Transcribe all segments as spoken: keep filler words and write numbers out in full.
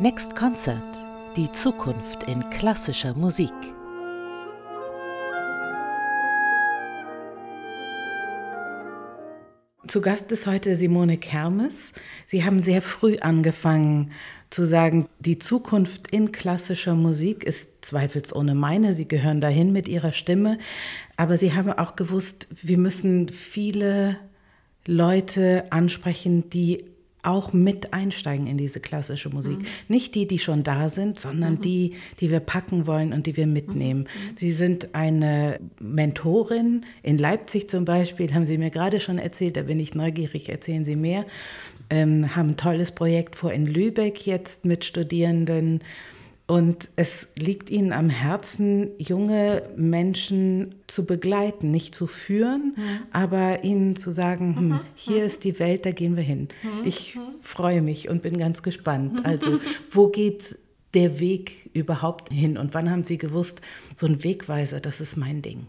Next Concert – Die Zukunft in klassischer Musik. Zu Gast ist heute Simone Kermes. Sie haben sehr früh angefangen zu sagen, die Zukunft in klassischer Musik ist zweifelsohne meine. Sie gehören dahin mit ihrer Stimme. Aber Sie haben auch gewusst, wir müssen viele Leute ansprechen, die auch mit einsteigen in diese klassische Musik. Mhm. Nicht die, die schon da sind, sondern mhm. die, die wir packen wollen und die wir mitnehmen. Mhm. Sie sind eine Mentorin. In Leipzig zum Beispiel, haben Sie mir gerade schon erzählt, da bin ich neugierig, erzählen Sie mehr. Ähm, haben ein tolles Projekt vor in Lübeck jetzt mit Studierenden. Und es liegt Ihnen am Herzen, junge Menschen zu begleiten, nicht zu führen, mhm. aber ihnen zu sagen, hm, hier ist die Welt, da gehen wir hin. Mhm. Ich freue mich und bin ganz gespannt. Also wo geht der Weg überhaupt hin? Und wann haben Sie gewusst, so ein Wegweiser, das ist mein Ding?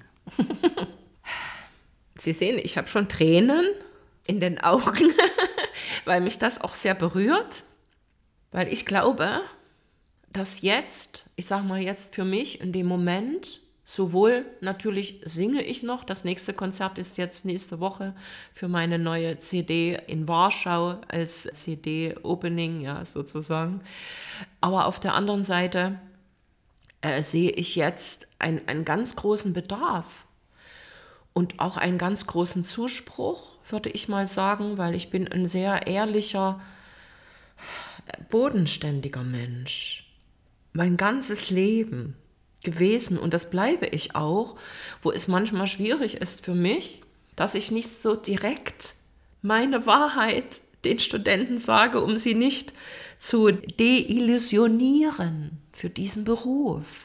Sie sehen, ich habe schon Tränen in den Augen, weil mich das auch sehr berührt, weil ich glaube, dass jetzt, ich sage mal jetzt für mich in dem Moment, sowohl natürlich singe ich noch, das nächste Konzert ist jetzt nächste Woche für meine neue C D in Warschau als C D-Opening, ja sozusagen, aber auf der anderen Seite äh, sehe ich jetzt ein, einen ganz großen Bedarf und auch einen ganz großen Zuspruch, würde ich mal sagen, weil ich bin ein sehr ehrlicher, bodenständiger Mensch. Mein ganzes Leben gewesen, und das bleibe ich auch, wo es manchmal schwierig ist für mich, dass ich nicht so direkt meine Wahrheit den Studenten sage, um sie nicht zu deillusionieren für diesen Beruf.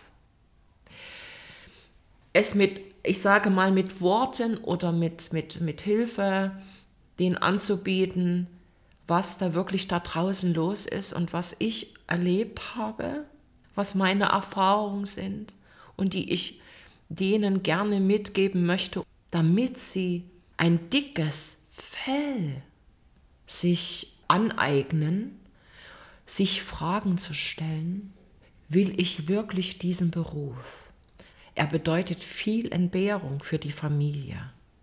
Es mit, ich sage mal, mit Worten oder mit, mit, mit Hilfe denen anzubieten, was da wirklich da draußen los ist und was ich erlebt habe, was meine Erfahrungen sind und die ich denen gerne mitgeben möchte, damit sie ein dickes Fell sich aneignen, sich Fragen zu stellen, will ich wirklich diesen Beruf? Er bedeutet viel Entbehrung für die Familie.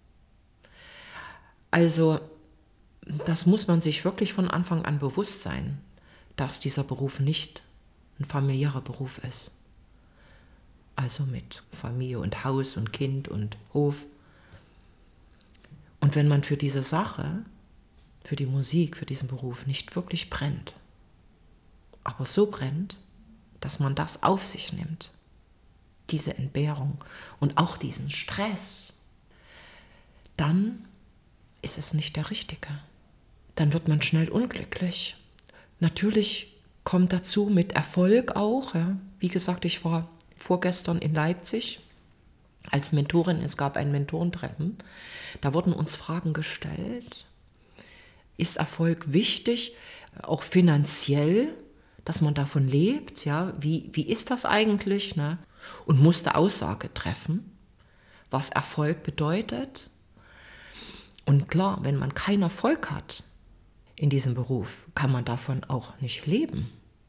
Also das muss man sich wirklich von Anfang an bewusst sein, dass dieser Beruf nicht ein familiärer Beruf ist. Also mit Familie und Haus und Kind und Hof. Und wenn man für diese Sache, für die Musik, für diesen Beruf nicht wirklich brennt, aber so brennt, dass man das auf sich nimmt, diese Entbehrung und auch diesen Stress, dann ist es nicht der Richtige. Dann wird man schnell unglücklich. Natürlich kommt dazu mit Erfolg auch. Ja. Wie gesagt, ich war vorgestern in Leipzig als Mentorin. Es gab ein Mentorentreffen. Da wurden uns Fragen gestellt. Ist Erfolg wichtig, auch finanziell, dass man davon lebt? Ja? Wie, wie ist das eigentlich? Ne? Und musste Aussage treffen, was Erfolg bedeutet. Und klar, wenn man keinen Erfolg hat in diesem Beruf, kann man davon auch nicht leben.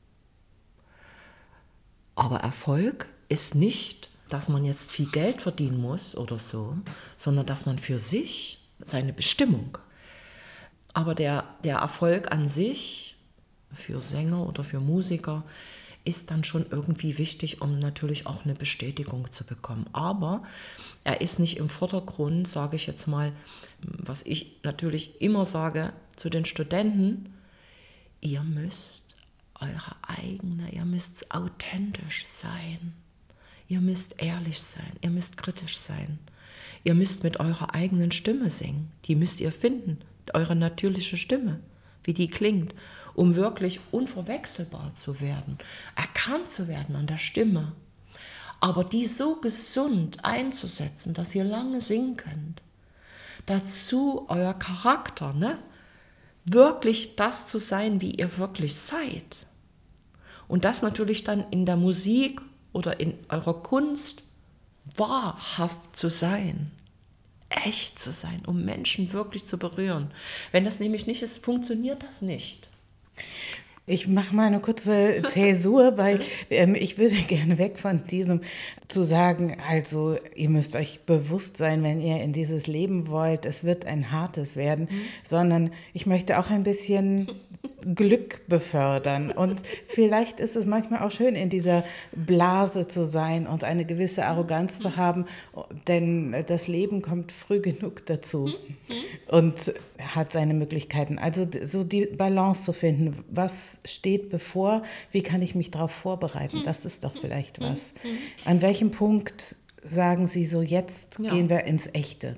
Aber Erfolg ist nicht, dass man jetzt viel Geld verdienen muss oder so, sondern dass man für sich seine Bestimmung. Aber der, der Erfolg an sich, für Sänger oder für Musiker, ist dann schon irgendwie wichtig, um natürlich auch eine Bestätigung zu bekommen. Aber er ist nicht im Vordergrund, sage ich jetzt mal, was ich natürlich immer sage zu den Studenten, ihr müsst eure eigene, ihr müsst authentisch sein, ihr müsst ehrlich sein, ihr müsst kritisch sein, ihr müsst mit eurer eigenen Stimme singen, die müsst ihr finden, eure natürliche Stimme, wie die klingt, um wirklich unverwechselbar zu werden, erkannt zu werden an der Stimme, aber die so gesund einzusetzen, dass ihr lange singen könnt. Dazu euer Charakter, ne? Wirklich das zu sein, wie ihr wirklich seid. Und das natürlich dann in der Musik oder in eurer Kunst wahrhaft zu sein, echt zu sein, um Menschen wirklich zu berühren. Wenn das nämlich nicht ist, funktioniert das nicht. Ich mache mal eine kurze Zäsur, weil ähm, ich würde gerne weg von diesem zu sagen, also ihr müsst euch bewusst sein, wenn ihr in dieses Leben wollt, es wird ein hartes werden, mhm. sondern ich möchte auch ein bisschen Glück befördern. Und vielleicht ist es manchmal auch schön, in dieser Blase zu sein und eine gewisse Arroganz zu haben, denn das Leben kommt früh genug dazu und hat seine Möglichkeiten. Also so die Balance zu finden, was steht bevor, wie kann ich mich darauf vorbereiten, das ist doch vielleicht was. An welchem Punkt sagen Sie so, jetzt ja. gehen wir ins Echte?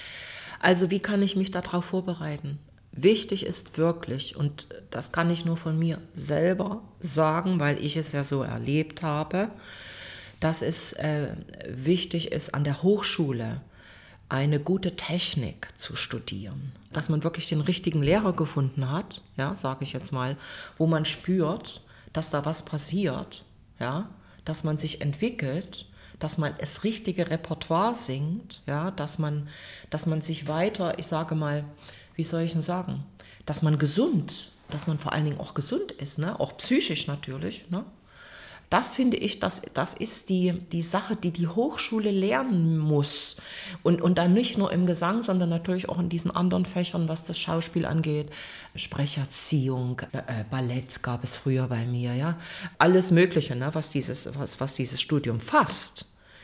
Also wie kann ich mich darauf vorbereiten? Wichtig ist wirklich, und das kann ich nur von mir selber sagen, weil ich es ja so erlebt habe, dass es äh, wichtig ist, an der Hochschule eine gute Technik zu studieren. Dass man wirklich den richtigen Lehrer gefunden hat, ja, sage ich jetzt mal, wo man spürt, dass da was passiert, ja, dass man sich entwickelt, dass man das richtige Repertoire singt, ja, dass man, dass man sich weiter, ich sage mal, wie soll ich denn sagen, dass man gesund, dass man vor allen Dingen auch gesund ist, ne? Auch psychisch natürlich. Ne? Das finde ich, das, das ist die, die Sache, die die Hochschule lernen muss. Und, und dann nicht nur im Gesang, sondern natürlich auch in diesen anderen Fächern, was das Schauspiel angeht. Sprecherziehung, äh, Ballett gab es früher bei mir, ja. Alles Mögliche, ne? was, dieses, was, was dieses Studium fasst.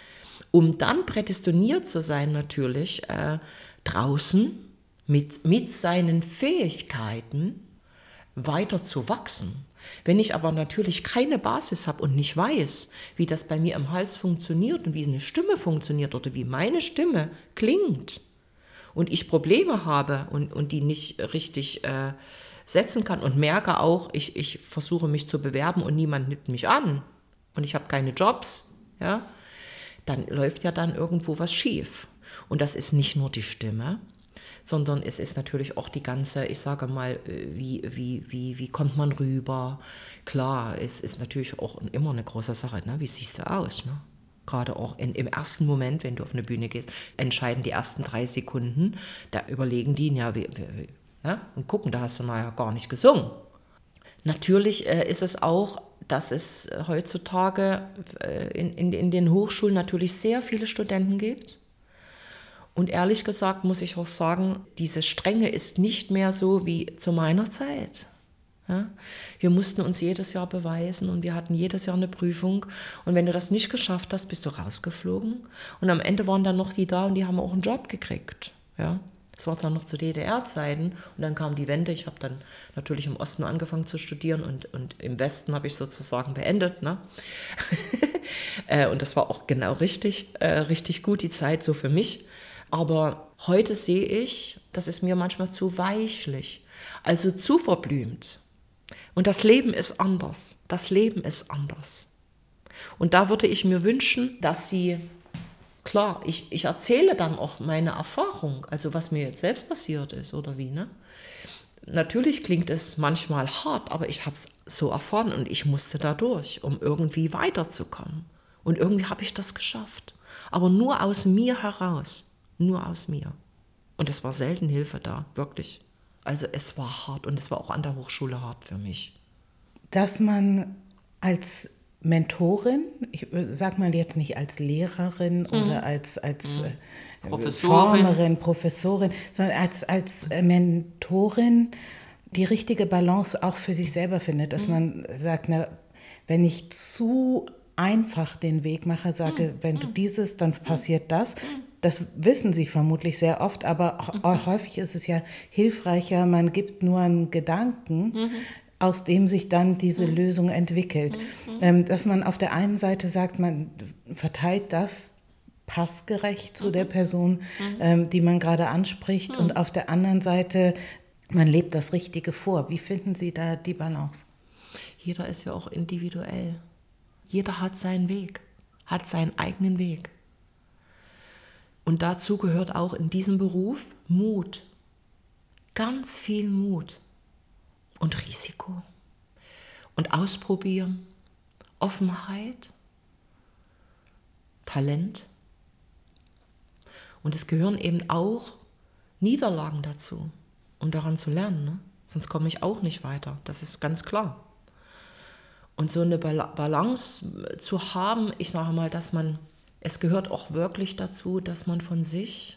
Um dann prädestiniert zu sein natürlich äh, draußen, Mit, mit seinen Fähigkeiten weiter zu wachsen. Wenn ich aber natürlich keine Basis habe und nicht weiß, wie das bei mir im Hals funktioniert und wie eine Stimme funktioniert oder wie meine Stimme klingt und ich Probleme habe und, und die nicht richtig äh, setzen kann und merke auch, ich, ich versuche mich zu bewerben und niemand nimmt mich an und ich habe keine Jobs, ja, dann läuft ja dann irgendwo was schief. Und das ist nicht nur die Stimme, sondern es ist natürlich auch die ganze, ich sage mal, wie, wie, wie, wie kommt man rüber? Klar, es ist natürlich auch immer eine große Sache, ne? Wie siehst du aus? Ne? Gerade auch in, im ersten Moment, wenn du auf eine Bühne gehst, entscheiden die ersten drei Sekunden, da überlegen die, ja, wie, wie, ja? Und gucken, da hast du nachher gar nicht gesungen. Natürlich äh, ist es auch, dass es heutzutage äh, in, in, in den Hochschulen natürlich sehr viele Studenten gibt. Und ehrlich gesagt muss ich auch sagen, diese Strenge ist nicht mehr so wie zu meiner Zeit. Ja? Wir mussten uns jedes Jahr beweisen und wir hatten jedes Jahr eine Prüfung. Und wenn du das nicht geschafft hast, bist du rausgeflogen. Und am Ende waren dann noch die da und die haben auch einen Job gekriegt. Ja? Das war zwar noch zu D D R-Zeiten und dann kam die Wende. Ich habe dann natürlich im Osten angefangen zu studieren und, und im Westen habe ich sozusagen beendet. Ne? Und das war auch genau richtig, äh, richtig gut, die Zeit so für mich. Aber heute sehe ich, das ist mir manchmal zu weichlich, also zu verblümt. Und das Leben ist anders. Das Leben ist anders. Und da würde ich mir wünschen, dass sie, klar, ich, ich erzähle dann auch meine Erfahrung, also was mir jetzt selbst passiert ist oder wie, ne? Natürlich klingt es manchmal hart, aber ich habe es so erfahren und ich musste da durch, um irgendwie weiterzukommen. Und irgendwie habe ich das geschafft. Aber nur aus mir heraus. Nur aus mir. Und es war selten Hilfe da, wirklich. Also es war hart und es war auch an der Hochschule hart für mich. Dass man als Mentorin, ich sag mal jetzt nicht als Lehrerin mhm. oder als, als mhm. Professorin. Formerin, Professorin, sondern als, als Mentorin die richtige Balance auch für sich selber findet. Dass mhm. man sagt, na, wenn ich zu einfach den Weg mache, sage, mhm. wenn du dieses, dann passiert das. Das wissen sie vermutlich sehr oft, aber auch häufig ist es ja hilfreicher, man gibt nur einen Gedanken, mhm. aus dem sich dann diese mhm. Lösung entwickelt. Mhm. Ähm, dass man auf der einen Seite sagt, man verteilt das passgerecht zu mhm. der Person, mhm. ähm, die man gerade anspricht, mhm. und auf der anderen Seite, man lebt das Richtige vor. Wie finden Sie da die Balance? Jeder ist ja auch individuell. Jeder hat seinen Weg, hat seinen eigenen Weg. Und dazu gehört auch in diesem Beruf Mut. Ganz viel Mut und Risiko. Und ausprobieren, Offenheit, Talent. Und es gehören eben auch Niederlagen dazu, um daran zu lernen. Ne? Sonst komme ich auch nicht weiter, das ist ganz klar. Und so eine Balance zu haben, ich sage mal, dass man, es gehört auch wirklich dazu, dass man von sich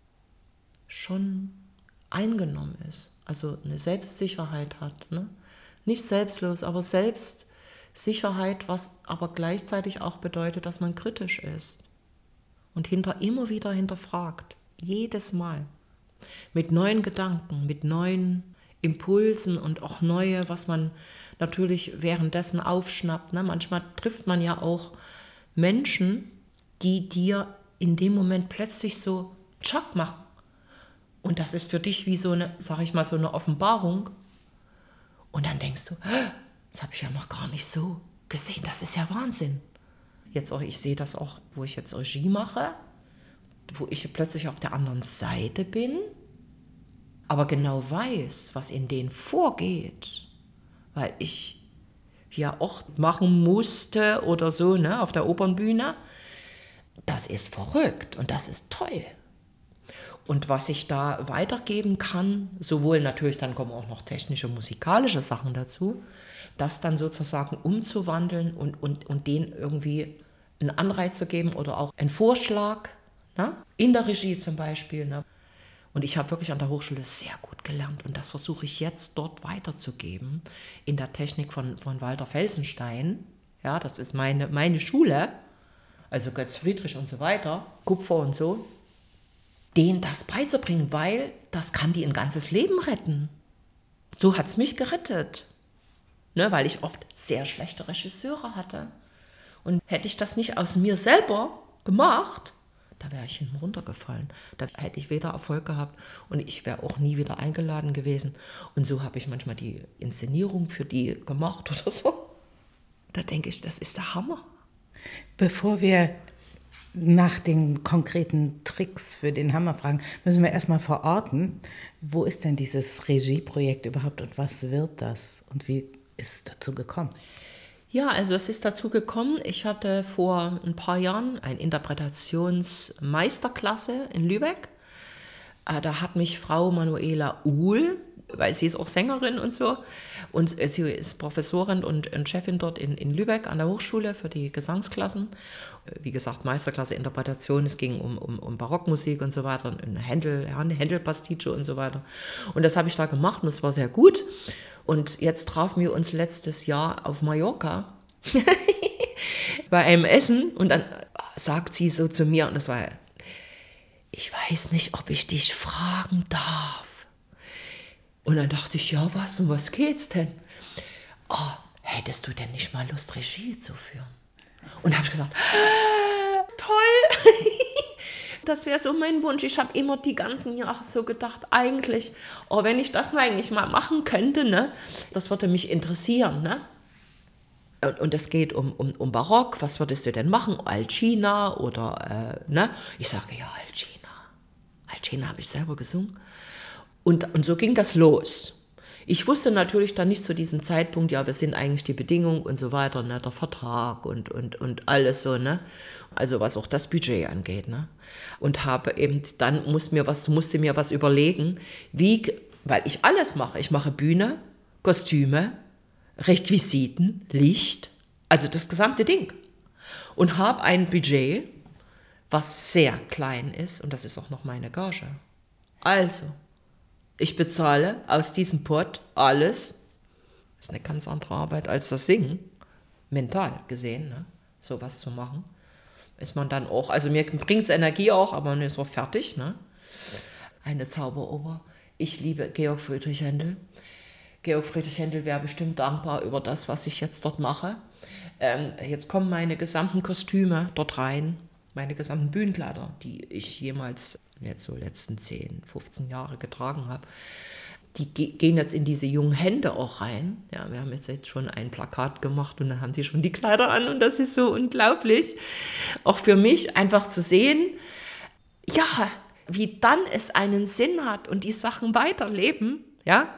schon eingenommen ist, also eine Selbstsicherheit hat, ne? Nicht selbstlos, aber Selbstsicherheit, was aber gleichzeitig auch bedeutet, dass man kritisch ist und hinter, immer wieder hinterfragt, jedes Mal, mit neuen Gedanken, mit neuen Impulsen und auch neue, was man natürlich währenddessen aufschnappt. Ne? Manchmal trifft man ja auch Menschen, die dir in dem Moment plötzlich so tschack machen. Und das ist für dich wie so eine, sag ich mal, so eine Offenbarung. Und dann denkst du, das habe ich ja noch gar nicht so gesehen, das ist ja Wahnsinn. Jetzt auch, ich sehe das auch, wo ich jetzt Regie mache, wo ich plötzlich auf der anderen Seite bin, aber genau weiß, was in denen vorgeht, weil ich ja auch machen musste oder so, ne, auf der Opernbühne. Das ist verrückt und das ist toll. Und was ich da weitergeben kann, sowohl natürlich, dann kommen auch noch technische, musikalische Sachen dazu, das dann sozusagen umzuwandeln und, und, und denen irgendwie einen Anreiz zu geben oder auch einen Vorschlag, ne? In der Regie zum Beispiel. Ne? Und ich habe wirklich an der Hochschule sehr gut gelernt und das versuche ich jetzt dort weiterzugeben, in der Technik von, von Walter Felsenstein. Ja, das ist meine, meine Schule, also Götz Friedrich und so weiter, Kupfer und so. Denen das beizubringen, weil das kann die ein ganzes Leben retten. So hat es mich gerettet, ne, weil ich oft sehr schlechte Regisseure hatte. Und hätte ich das nicht aus mir selber gemacht, da wäre ich hinten runtergefallen. Da hätte ich weder Erfolg gehabt und ich wäre auch nie wieder eingeladen gewesen. Und so habe ich manchmal die Inszenierung für die gemacht oder so. Da denke ich, das ist der Hammer. Bevor wir nach den konkreten Tricks für den Hammer fragen, müssen wir erstmal verorten, wo ist denn dieses Regieprojekt überhaupt und was wird das und wie ist es dazu gekommen? Ja, also es ist dazu gekommen, ich hatte vor ein paar Jahren eine Interpretationsmeisterklasse in Lübeck. Da hat mich Frau Manuela Uhl, weil sie ist auch Sängerin und so, und sie ist Professorin und Chefin dort in, in Lübeck an der Hochschule für die Gesangsklassen. Wie gesagt, Meisterklasse Interpretation, es ging um, um, um Barockmusik und so weiter, und Händel, ja, eine Händel-Pastiche und so weiter. Und das habe ich da gemacht und es war sehr gut. Und jetzt trafen wir uns letztes Jahr auf Mallorca bei einem Essen und dann sagt sie so zu mir, und das war, ich weiß nicht, ob ich dich fragen darf. Und dann dachte ich, ja, was, um was geht's denn? Oh, hättest du denn nicht mal Lust, Regie zu führen? Und habe ich gesagt, toll, das wäre so mein Wunsch. Ich habe immer die ganzen Jahre so gedacht, eigentlich, oh, wenn ich das mal eigentlich mal machen könnte, ne, das würde mich interessieren, ne? Und, und es geht um, um, um Barock, was würdest du denn machen? Alcina oder, äh, ne? Ich sage, ja, Alcina. Alcina habe ich selber gesungen. Und, und so ging das los. Ich wusste natürlich dann nicht zu diesem Zeitpunkt, ja, wir sind eigentlich die Bedingungen und so weiter, ne, der Vertrag und, und, und alles so, ne, also was auch das Budget angeht, ne, und habe eben, dann musste mir was, musste mir was überlegen, wie, weil ich alles mache, ich mache Bühne, Kostüme, Requisiten, Licht, also das gesamte Ding, und habe ein Budget, was sehr klein ist, und das ist auch noch meine Gage, also ich bezahle aus diesem Pott alles. Das ist eine ganz andere Arbeit als das Singen, mental gesehen, ne? Sowas zu machen. Ist man dann auch, also mir bringt es Energie auch, aber man ist auch fertig. Ne? Eine Zauberoper. Ich liebe Georg Friedrich Händel. Georg Friedrich Händel wäre bestimmt dankbar über das, was ich jetzt dort mache. Ähm, jetzt kommen meine gesamten Kostüme dort rein, meine gesamten Bühnenkleider, die ich jemals jetzt so letzten zehn, fünfzehn Jahre getragen habe, die ge- gehen jetzt in diese jungen Hände auch rein. Ja, wir haben jetzt, jetzt schon ein Plakat gemacht und dann haben die schon die Kleider an und das ist so unglaublich. Auch für mich einfach zu sehen, ja, wie dann es einen Sinn hat und die Sachen weiterleben, ja.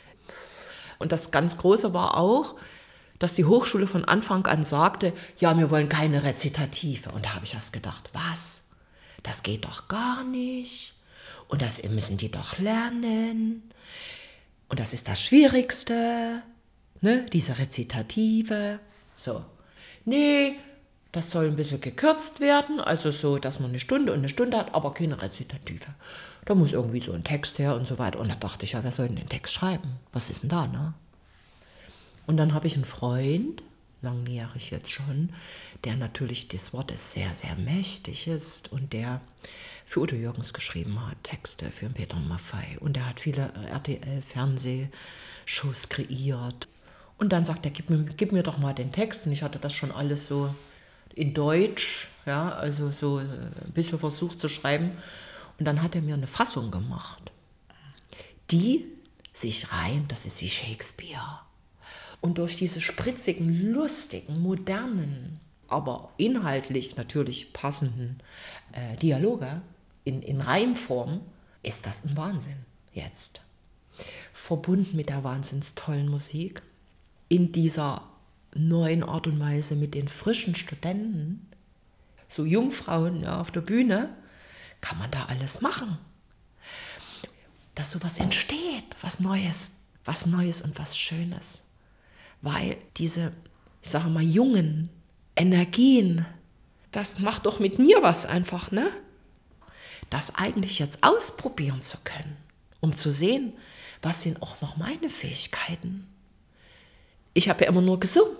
Und das ganz Große war auch, dass die Hochschule von Anfang an sagte, ja, wir wollen keine Rezitative. Und da habe ich erst gedacht, was? Das geht doch gar nicht. Und das müssen die doch lernen. Und das ist das Schwierigste. ne, diese Rezitative, so. Nee, das soll ein bisschen gekürzt werden, also so, dass man eine Stunde und eine Stunde hat, aber keine Rezitative. Da muss irgendwie so ein Text her und so weiter. Und da dachte ich, ja, wer soll denn den Text schreiben? Was ist denn da, ne? Und dann habe ich einen Freund, langjährig jetzt schon, der natürlich des Wortes sehr, sehr mächtig ist und der für Udo Jürgens geschrieben hat, Texte für Peter Maffay. Und der hat viele R T L-Fernsehshows kreiert. Und dann sagt er, gib mir, gib mir doch mal den Text. Und ich hatte das schon alles so in Deutsch, ja, also so ein bisschen versucht zu schreiben. Und dann hat er mir eine Fassung gemacht, die sich reimt, das ist wie Shakespeare. Und durch diese spritzigen, lustigen, modernen, aber inhaltlich natürlich passenden äh, Dialoge in, in Reimform ist das ein Wahnsinn jetzt. Verbunden mit der wahnsinns tollen Musik, in dieser neuen Art und Weise mit den frischen Studenten, so Jungfrauen ja, auf der Bühne, kann man da alles machen. Dass sowas entsteht, was Neues, was Neues und was Schönes. Weil diese, ich sage mal, jungen Energien, das macht doch mit mir was einfach, ne? Das eigentlich jetzt ausprobieren zu können, um zu sehen, was sind auch noch meine Fähigkeiten. Ich habe ja immer nur gesungen.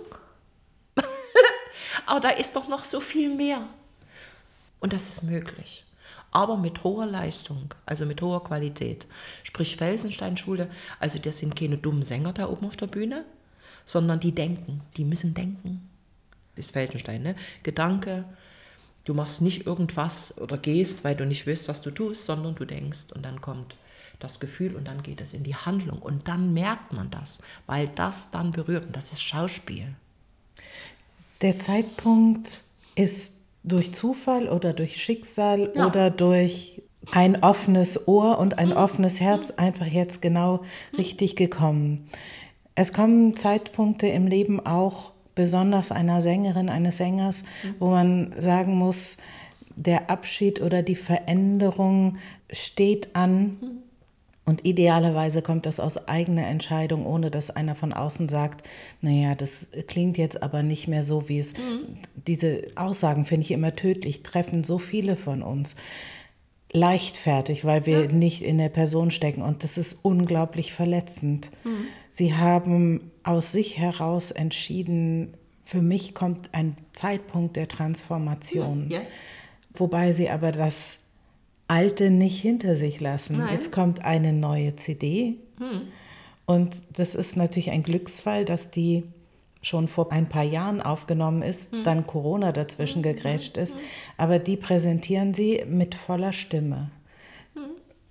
Aber da ist doch noch so viel mehr. Und das ist möglich. Aber mit hoher Leistung, also mit hoher Qualität. Sprich Felsenstein-Schule, also das sind keine dummen Sänger da oben auf der Bühne, sondern die denken, die müssen denken. Das ist Felsenstein, ne? Gedanke, du machst nicht irgendwas oder gehst, weil du nicht weißt, was du tust, sondern du denkst und dann kommt das Gefühl und dann geht es in die Handlung und dann merkt man das, weil das dann berührt und das ist Schauspiel. Der Zeitpunkt ist durch Zufall oder durch Schicksal ja. oder durch ein offenes Ohr und ein mhm. offenes Herz einfach jetzt genau mhm. richtig gekommen. Es kommen Zeitpunkte im Leben auch, besonders einer Sängerin, eines Sängers, mhm. wo man sagen muss, der Abschied oder die Veränderung steht an. Mhm. Und idealerweise kommt das aus eigener Entscheidung, ohne dass einer von außen sagt, naja, das klingt jetzt aber nicht mehr so, wie es... Mhm. Diese Aussagen finde ich immer tödlich, treffen so viele von uns leichtfertig, weil wir ja. nicht in der Person stecken. Und das ist unglaublich verletzend. Mhm. Sie haben aus sich heraus entschieden, für mich kommt ein Zeitpunkt der Transformation. Ja. Ja. Wobei sie aber das Alte nicht hinter sich lassen. Nein. Jetzt kommt eine neue C D. Hm. Und das ist natürlich ein Glücksfall, dass die schon vor ein paar Jahren aufgenommen ist, hm. dann Corona dazwischen hm. gegrätscht ist. Hm. Aber die präsentieren sie mit voller Stimme. Hm.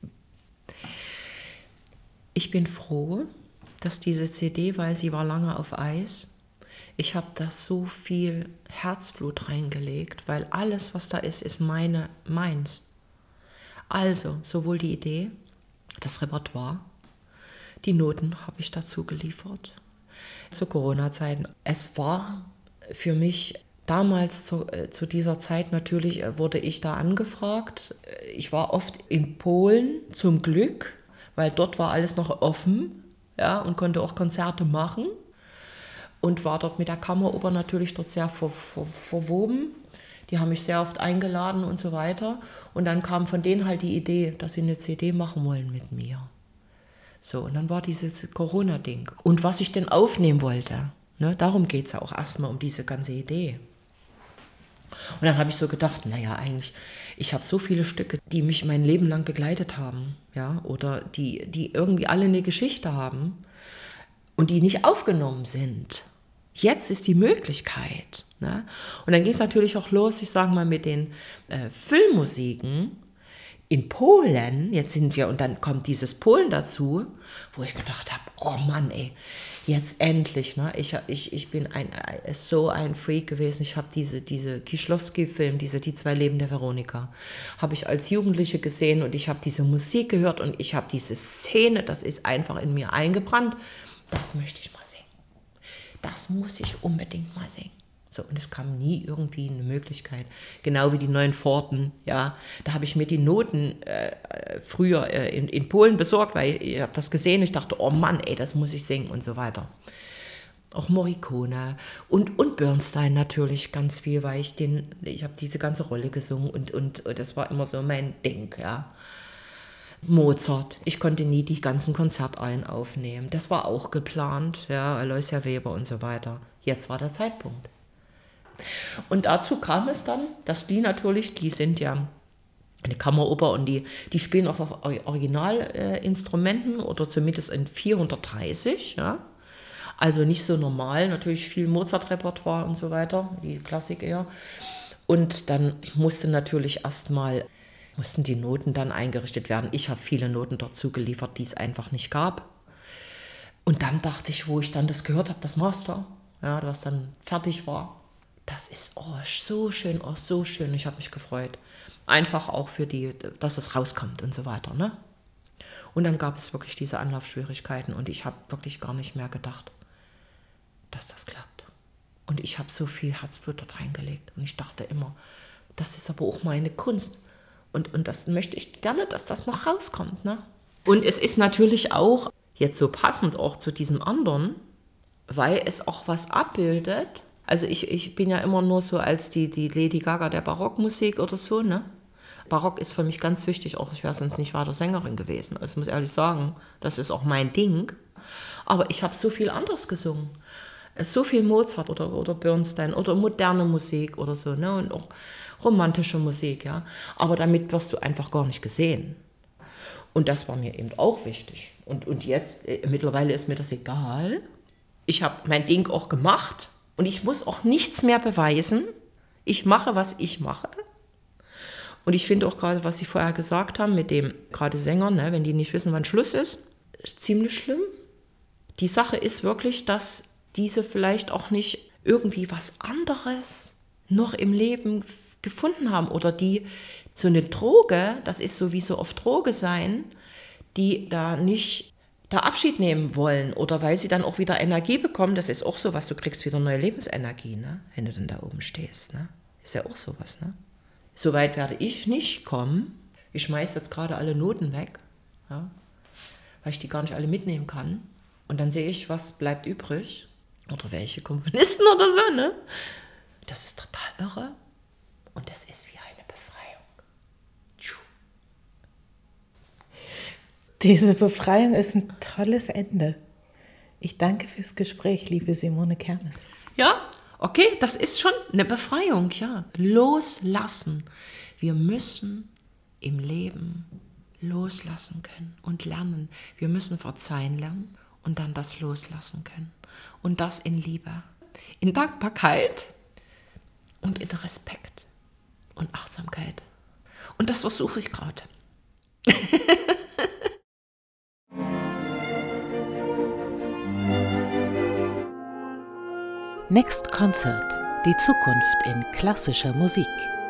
Ich bin froh, dass diese C D, weil sie war lange auf Eis, ich habe da so viel Herzblut reingelegt, weil alles, was da ist, ist meine, meins. Also, sowohl die Idee, das Repertoire, die Noten habe ich dazu geliefert. Zu Corona-Zeiten. Es war für mich damals zu, äh, zu dieser Zeit natürlich, äh, wurde ich da angefragt. Ich war oft in Polen, zum Glück, weil dort war alles noch offen, ja, und konnte auch Konzerte machen. Und war dort mit der Kammeroper natürlich dort sehr ver, ver, verwoben. Die haben mich sehr oft eingeladen und so weiter. Und dann kam von denen halt die Idee, dass sie eine C D machen wollen mit mir. So, und dann war dieses Corona-Ding. Und was ich denn aufnehmen wollte, ne, darum geht es ja auch erstmal um diese ganze Idee. Und dann habe ich so gedacht, naja, eigentlich, ich habe so viele Stücke, die mich mein Leben lang begleitet haben, ja, oder die, die irgendwie alle eine Geschichte haben und die nicht aufgenommen sind. Jetzt ist die Möglichkeit. Ne? Und dann ging es natürlich auch los, ich sage mal, mit den äh, Filmmusiken in Polen. Jetzt sind wir, und dann kommt dieses Polen dazu, wo ich gedacht habe, oh Mann, ey, jetzt endlich. Ne? Ich, ich, ich bin ein, so ein Freak gewesen. Ich habe diese, diese Kieślowski-Film, diese Die zwei Leben der Veronika, habe ich als Jugendliche gesehen und ich habe diese Musik gehört und ich habe diese Szene, das ist einfach in mir eingebrannt. Das möchte ich mal singen. Das muss ich unbedingt mal singen. So, und es kam nie irgendwie eine Möglichkeit. Genau wie die neuen Pforten, ja. Da habe ich mir die Noten äh, früher äh, in, in Polen besorgt, weil ich, ich habe das gesehen. Ich dachte, oh Mann, ey, das muss ich singen und so weiter. Auch Morricone und, und Bernstein natürlich ganz viel, weil ich den, ich habe diese ganze Rolle gesungen und, und, und das war immer so mein Ding, ja. Mozart, ich konnte nie die ganzen Konzertreihen aufnehmen, das war auch geplant, ja, Aloysia Weber und so weiter. Jetzt war der Zeitpunkt. Und dazu kam es dann, dass die natürlich, die sind ja eine Kammeroper und die, die spielen auch auf Originalinstrumenten äh, oder zumindest in vierhundertdreißig, ja. Also nicht so normal, natürlich viel Mozart-Repertoire und so weiter, die Klassik eher. Und dann musste natürlich erstmal, mussten die Noten dann eingerichtet werden. Ich habe viele Noten dazu geliefert, die es einfach nicht gab. Und dann dachte ich, wo ich dann das gehört habe, das Master, ja, was dann fertig war, das ist oh, so schön, oh, so schön. Ich habe mich gefreut. Einfach auch für die, dass es rauskommt und so weiter, ne? Und dann gab es wirklich diese Anlaufschwierigkeiten und ich habe wirklich gar nicht mehr gedacht, dass das klappt. Und ich habe so viel Herzblut dort reingelegt. Und ich dachte immer, das ist aber auch meine Kunst. Und, und das möchte ich gerne, dass das noch rauskommt. Ne? Und es ist natürlich auch jetzt so passend auch zu diesem anderen, weil es auch was abbildet. Also ich, ich bin ja immer nur so als die, die Lady Gaga der Barockmusik oder so. Ne? Barock ist für mich ganz wichtig. Auch ich wäre sonst nicht weiter Sängerin gewesen. Also ich muss ehrlich sagen, das ist auch mein Ding. Aber ich habe so viel anderes gesungen. So viel Mozart oder, oder Bernstein oder moderne Musik oder so, ne? Und auch romantische Musik, ja. Aber damit wirst du einfach gar nicht gesehen. Und das war mir eben auch wichtig. Und, und jetzt, äh, mittlerweile ist mir das egal. Ich habe mein Ding auch gemacht und ich muss auch nichts mehr beweisen. Ich mache, was ich mache. Und ich finde auch gerade, was Sie vorher gesagt haben, mit dem gerade Sänger, ne, wenn die nicht wissen, wann Schluss ist, ist ziemlich schlimm. Die Sache ist wirklich, dass diese vielleicht auch nicht irgendwie was anderes noch im Leben f- gefunden haben oder die so eine Droge, das ist so wie so oft Droge sein, die da nicht da Abschied nehmen wollen oder weil sie dann auch wieder Energie bekommen, das ist auch so was, du kriegst wieder neue Lebensenergie, ne? Wenn du dann da oben stehst, ne? Ist ja auch sowas, ne? So weit werde ich nicht kommen. Ich schmeiße jetzt gerade alle Noten weg, ja? Weil ich die gar nicht alle mitnehmen kann. Und dann sehe ich, was bleibt übrig. Oder welche Komponisten oder so, ne? Das ist total irre. Und das ist wie eine Befreiung. Tschuh. Diese Befreiung ist ein tolles Ende. Ich danke fürs Gespräch, liebe Simone Kermes. Ja, okay, das ist schon eine Befreiung, ja. Loslassen. Wir müssen im Leben loslassen können und lernen. Wir müssen verzeihen lernen und dann das loslassen können. Und das in Liebe, in Dankbarkeit und in Respekt und Achtsamkeit. Und das versuche ich gerade. Next Concert. Die Zukunft in klassischer Musik.